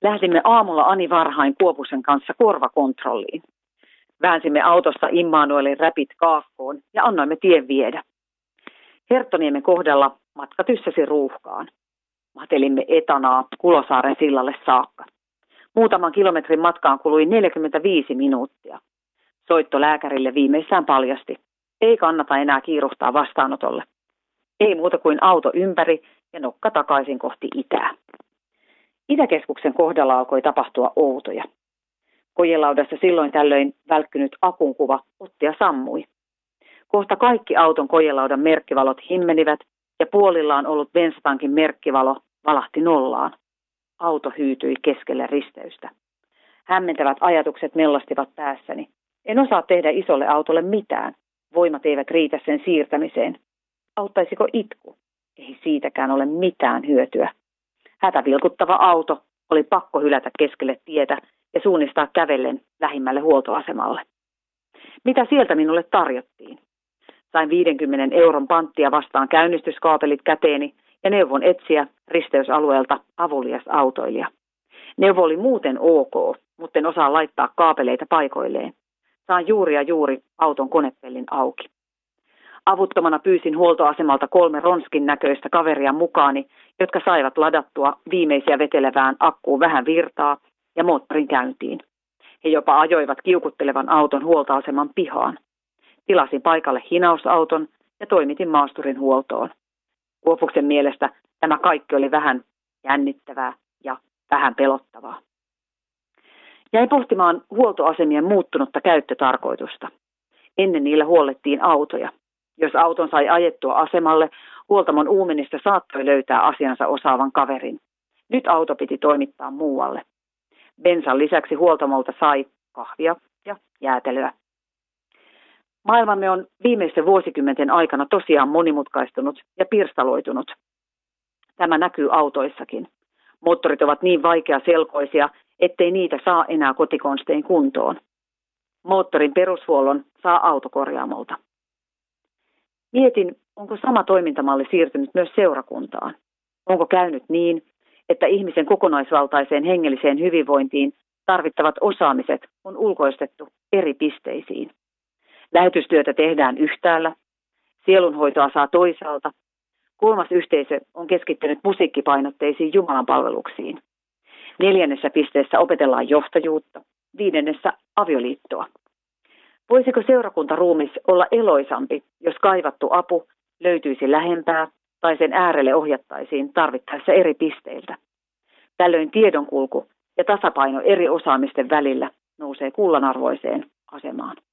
Lähdimme aamulla Ani varhain Kuopusen kanssa korvakontrolliin. Väänsimme autosta Immanuelin räpit kaakkoon ja annoimme tien viedä. Herttoniemen kohdalla matka tyssäsi ruuhkaan. Matelimme etanaa Kulosaaren sillalle saakka. Muutaman kilometrin matkaan kului 45 minuuttia. Soitto lääkärille viimeissään paljasti. Ei kannata enää kiiruhtaa vastaanotolle. Ei muuta kuin auto ympäri ja nokka takaisin kohti itää. Itäkeskuksen kohdalla alkoi tapahtua outoja. Kojelaudassa silloin tällöin välkkynyt akunkuva otti ja sammui. Kohta kaikki auton kojelaudan merkkivalot himmenivät ja puolillaan ollut bensatankin merkkivalo valahti nollaan. Auto hyytyi keskelle risteystä. Hämmentävät ajatukset mellastivat päässäni. En osaa tehdä isolle autolle mitään. Voimat eivät riitä sen siirtämiseen. Auttaisiko itku? Ei siitäkään ole mitään hyötyä. Hätävilkuttava auto oli pakko hylätä keskelle tietä ja suunnistaa kävellen lähimmälle huoltoasemalle. Mitä sieltä minulle tarjottiin? Sain 50 euron panttia vastaan käynnistyskaapelit käteeni ja neuvon etsiä risteysalueelta avulias autoilija. Neuvo oli muuten ok, mutta en osaa laittaa kaapeleita paikoilleen. Saan juuri ja juuri auton konepellin auki. Avuttomana pyysin huoltoasemalta 3 ronskin näköistä kaveria mukaani, jotka saivat ladattua viimeisiä vetelevään akkuun vähän virtaa ja moottorin käyntiin. He jopa ajoivat kiukuttelevan auton huoltoaseman pihaan. Tilasin paikalle hinausauton ja toimitin maasturin huoltoon. Kuopuksen mielestä tämä kaikki oli vähän jännittävää ja vähän pelottavaa. Jäin pohtimaan huoltoasemien muuttunutta käyttötarkoitusta. Ennen niillä huollettiin autoja. Jos auton sai ajettua asemalle, huoltamon uumenista saattoi löytää asiansa osaavan kaverin. Nyt auto piti toimittaa muualle. Bensan lisäksi huoltamolta sai kahvia ja jäätelöä. Maailmamme on viimeisten vuosikymmenten aikana tosiaan monimutkaistunut ja pirstaloitunut. Tämä näkyy autoissakin. Moottorit ovat niin vaikeaselkoisia, ettei niitä saa enää kotikonstein kuntoon. Moottorin perushuollon saa autokorjaamolta. Mietin, onko sama toimintamalli siirtynyt myös seurakuntaan. Onko käynyt niin, että ihmisen kokonaisvaltaiseen hengelliseen hyvinvointiin tarvittavat osaamiset on ulkoistettu eri pisteisiin. Lähetystyötä tehdään yhtäällä, sielunhoitoa saa toisaalta. 3. yhteisö on keskittynyt musiikkipainotteisiin jumalanpalveluksiin. 4. pisteessä opetellaan johtajuutta, 5. avioliittoa. Voisiko seurakuntaruumis olla eloisampi, jos kaivattu apu löytyisi lähempää tai sen äärelle ohjattaisiin tarvittaessa eri pisteiltä? Tällöin tiedonkulku ja tasapaino eri osaamisten välillä nousee kullanarvoiseen asemaan.